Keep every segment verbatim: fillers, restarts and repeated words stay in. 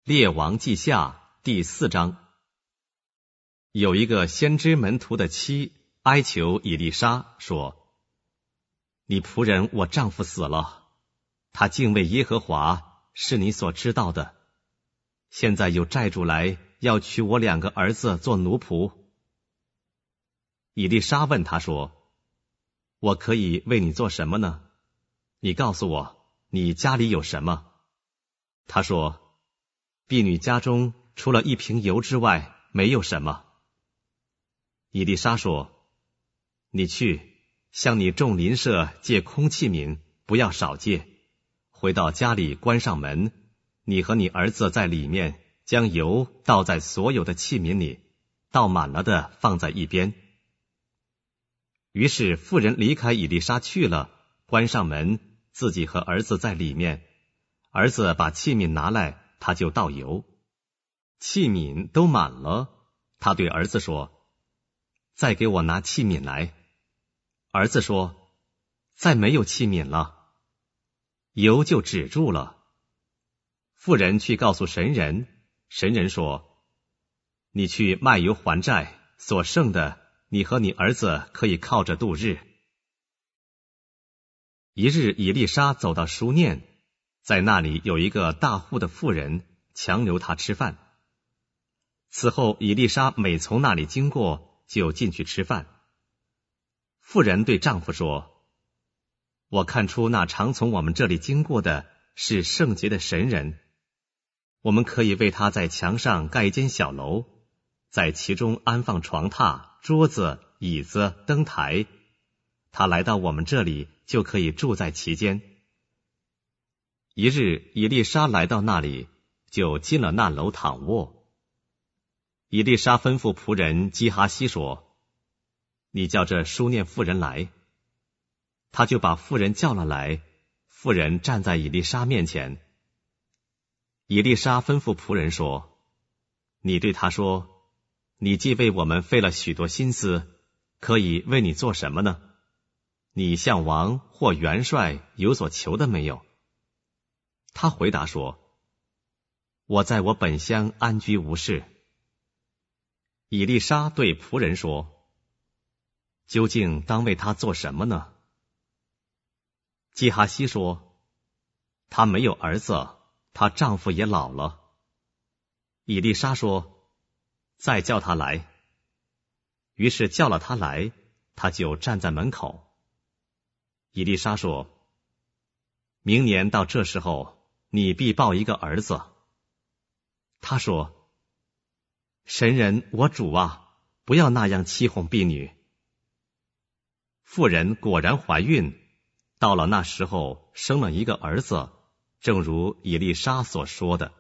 列王记下第四章。有一个先知门徒的妻哀求以利沙说：你仆人我丈夫死了，他敬畏耶和华，是你所知道的。现在有债主来要娶我两个儿子做奴仆。以利沙问他说：我可以为你做什么呢？你告诉我，你家里有什么？他说：婢女家中除了一瓶油之外，没有什么。以利沙说：你去向你众邻舍借空器皿，不要少借。回到家里关上门，你和你儿子在里面，将油倒在所有的器皿里，倒满了的放在一边。于是妇人离开以利沙去了，关上门，自己和儿子在里面。儿子把器皿拿来，他就倒油，器皿都满了。他对儿子说：再给我拿器皿来。儿子说：再没有器皿了。油就止住了。妇人去告诉神人，神人说：你去卖油还债，所剩的你和你儿子可以靠着度日。一日以利沙走到书念，在那里有一个大户的妇人强留他吃饭。此后以利沙每从那里经过，就进去吃饭。妇人对丈夫说：我看出那常从我们这里经过的是圣洁的神人，我们可以为他在墙上盖一间小楼，在其中安放床榻、桌子、椅子、灯台，他来到我们这里，就可以住在其间。一日以利沙来到那里，就进了那楼躺卧。以利沙吩咐仆人基哈西说：你叫这书念妇人来。他就把妇人叫了来，妇人站在以利沙面前。以利沙吩咐仆人说：你对他说，你既为我们费了许多心思，可以为你做什么呢？你向王或元帅有所求的没有？他回答说：我在我本乡安居无事。以利沙对仆人说：究竟当为他做什么呢？基哈西说：他没有儿子，她丈夫也老了。以利沙说：再叫他来。于是叫了他来，他就站在门口。以利沙说：明年到这时候，你必抱一个儿子。他说：神人我主啊，不要那样欺哄婢女。妇人果然怀孕，到了那时候生了一个儿子，正如以利沙所说的。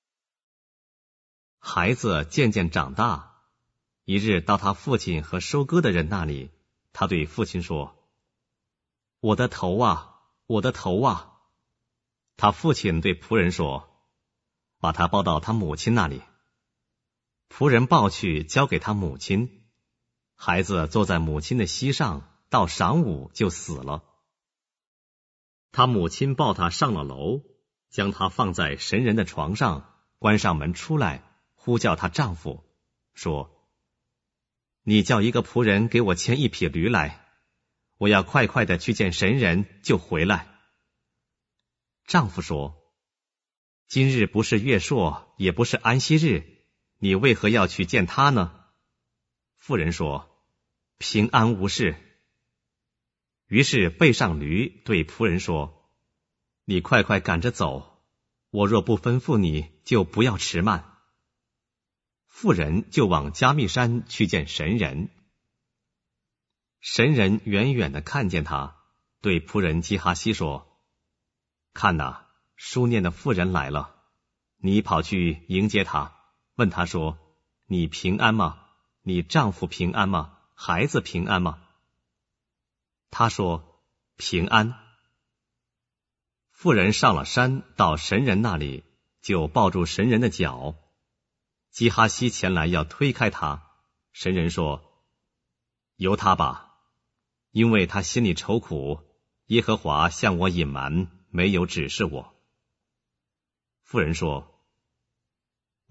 孩子渐渐长大，一日到他父亲和收割的人那里，他对父亲说：我的头啊，我的头啊！他父亲对仆人说：把他抱到他母亲那里。仆人抱去交给他母亲，孩子坐在母亲的膝上，到晌午就死了。他母亲抱他上了楼，将他放在神人的床上，关上门出来，呼叫他丈夫，说：你叫一个仆人给我牵一匹驴来，我要快快的去见神人，就回来。丈夫说：今日不是月朔，也不是安息日，你为何要去见他呢？妇人说：平安无事。于是背上驴，对仆人说：你快快赶着走，我若不吩咐你，就不要迟慢。妇人就往加密山去见神人。神人远远地看见他，对仆人基哈西说：看哪，书念的妇人来了，你跑去迎接他，问他说：你平安吗？你丈夫平安吗？孩子平安吗？他说：平安。妇人上了山，到神人那里，就抱住神人的脚。基哈西前来要推开他，神人说：由他吧，因为他心里愁苦，耶和华向我隐瞒，没有指示我。妇人说：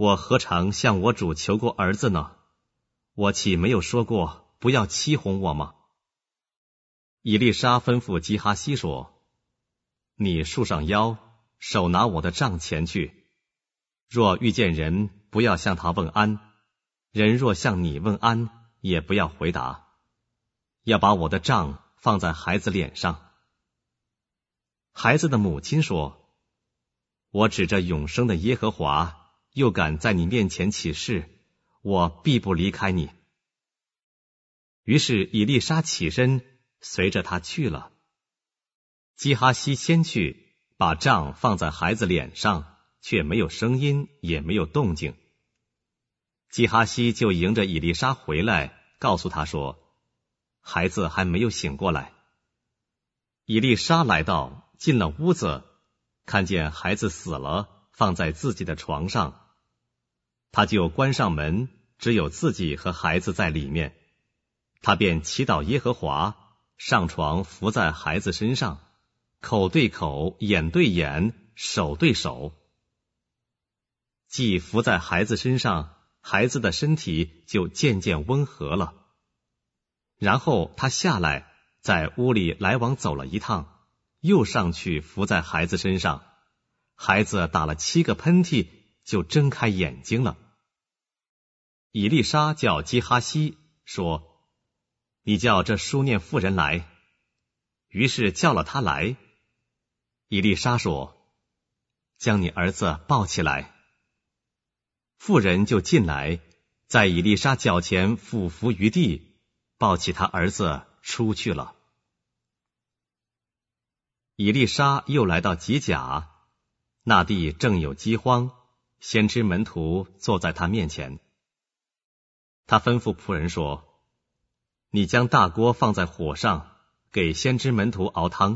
我何尝向我主求过儿子呢？我岂没有说过不要欺哄我吗？以利沙吩咐基哈西说：你束上腰，手拿我的杖前去。若遇见人，不要向他问安；人若向你问安，也不要回答。要把我的杖放在孩子脸上。孩子的母亲说：我指着永生的耶和华，又敢在你面前起誓，我必不离开你。于是以利沙起身，随着他去了。基哈西先去，把杖放在孩子脸上，却没有声音，也没有动静。基哈西就迎着以利沙回来，告诉他说：孩子还没有醒过来。以利沙来到，进了屋子，看见孩子死了，放在自己的床上，他就关上门，只有自己和孩子在里面。他便祈祷耶和华，上床伏在孩子身上，口对口，眼对眼，手对手。既伏在孩子身上，孩子的身体就渐渐温和了。然后他下来，在屋里来往走了一趟，又上去伏在孩子身上，孩子打了七个喷嚏，就睁开眼睛了。以利沙叫基哈西说：你叫这书念妇人来。于是叫了他来。以利沙说：将你儿子抱起来。妇人就进来，在以利沙脚前俯伏于地，抱起他儿子出去了。以利沙又来到吉甲，那地正有饥荒，先知门徒坐在他面前。他吩咐仆人说：你将大锅放在火上，给先知门徒熬汤。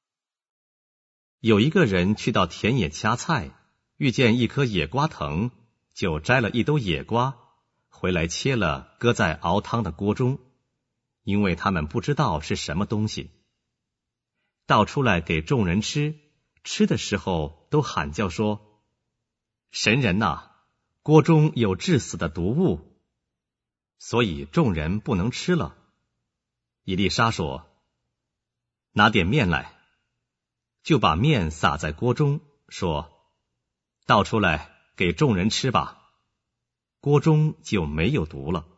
有一个人去到田野掐菜，遇见一棵野瓜藤，就摘了一兜野瓜，回来切了，搁在熬汤的锅中，因为他们不知道是什么东西。倒出来给众人吃，吃的时候都喊叫说：神人哪，锅中有致死的毒物，所以众人不能吃了。以利沙说：拿点面来，就把面撒在锅中，说：倒出来给众人吃吧，锅中就没有毒了。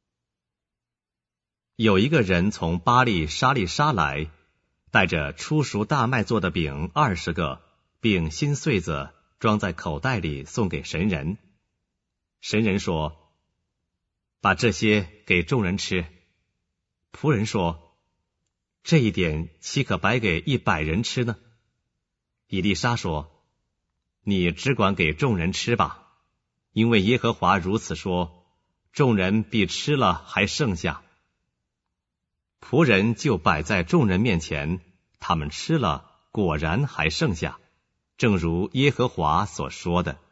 有一个人从巴利沙利沙来，带着初熟大麦做的饼二十个，并新穗子，装在口袋里送给神人。神人说：把这些给众人吃。仆人说：这一点岂可白给一百人吃呢？以利沙说：你只管给众人吃吧，因为耶和华如此说，众人必吃了还剩下。仆人就摆在众人面前，他们吃了，果然还剩下，正如耶和华所说的。